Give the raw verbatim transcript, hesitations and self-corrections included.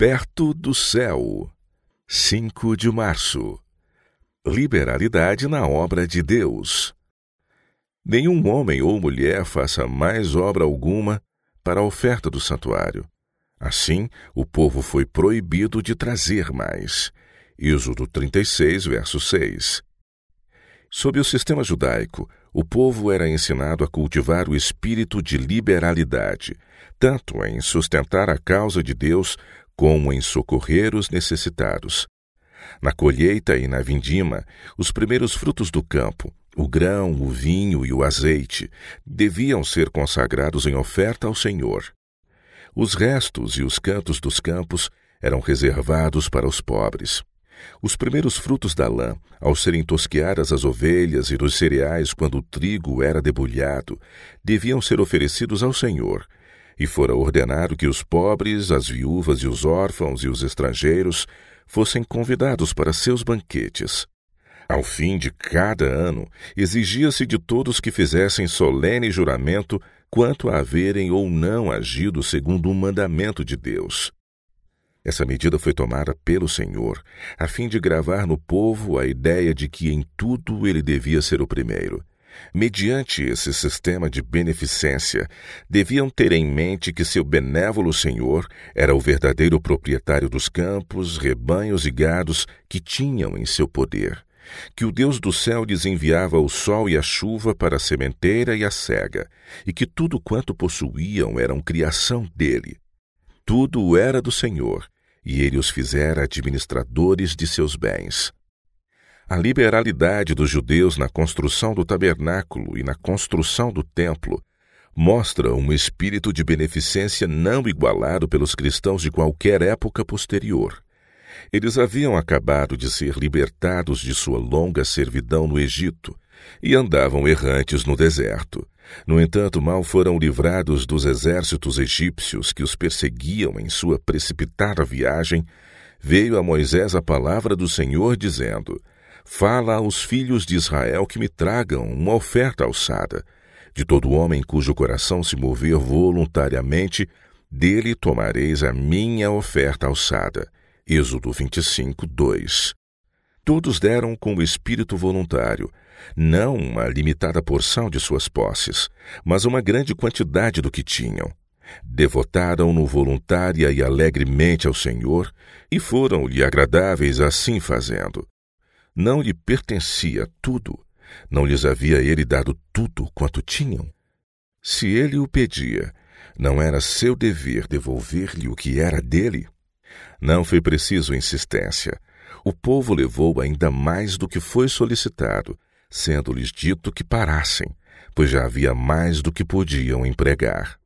Perto do céu. cinco de março. Liberalidade na obra de Deus. Nenhum homem ou mulher faça mais obra alguma para a oferta do santuário. Assim, o povo foi proibido de trazer mais. Êxodo trinta e seis, verso seis. Sob o sistema judaico, o povo era ensinado a cultivar o espírito de liberalidade, tanto em sustentar a causa de Deus como em socorrer os necessitados. Na colheita e na vindima, os primeiros frutos do campo, o grão, o vinho e o azeite, deviam ser consagrados em oferta ao Senhor. Os restos e os cantos dos campos eram reservados para os pobres. Os primeiros frutos da lã, ao serem tosqueadas as ovelhas e dos cereais quando o trigo era debulhado, deviam ser oferecidos ao Senhor. E fora ordenado que os pobres, as viúvas e os órfãos e os estrangeiros fossem convidados para seus banquetes. Ao fim de cada ano, exigia-se de todos que fizessem solene juramento quanto a haverem ou não agido segundo um mandamento de Deus. Essa medida foi tomada pelo Senhor, a fim de gravar no povo a ideia de que em tudo ele devia ser o primeiro. Mediante esse sistema de beneficência, deviam ter em mente que seu benévolo Senhor era o verdadeiro proprietário dos campos, rebanhos e gados que tinham em seu poder, que o Deus do céu lhes enviava o sol e a chuva para a sementeira e a cega, e que tudo quanto possuíam eram criação dele. Tudo era do Senhor, e ele os fizera administradores de seus bens. A liberalidade dos judeus na construção do tabernáculo e na construção do templo mostra um espírito de beneficência não igualado pelos cristãos de qualquer época posterior. Eles haviam acabado de ser libertados de sua longa servidão no Egito e andavam errantes no deserto. No entanto, mal foram livrados dos exércitos egípcios que os perseguiam em sua precipitada viagem, veio a Moisés a palavra do Senhor, dizendo: Fala aos filhos de Israel que me tragam uma oferta alçada. De todo homem cujo coração se mover voluntariamente, dele tomareis a minha oferta alçada. Êxodo vinte e cinco, dois. Todos deram com o espírito voluntário, não uma limitada porção de suas posses, mas uma grande quantidade do que tinham. Devotaram-no voluntária e alegremente ao Senhor, e foram-lhe agradáveis assim fazendo. Não lhe pertencia tudo, não lhes havia ele dado tudo quanto tinham. Se ele o pedia, não era seu dever devolver-lhe o que era dele? Não foi preciso insistência. O povo levou ainda mais do que foi solicitado, sendo-lhes dito que parassem, pois já havia mais do que podiam empregar.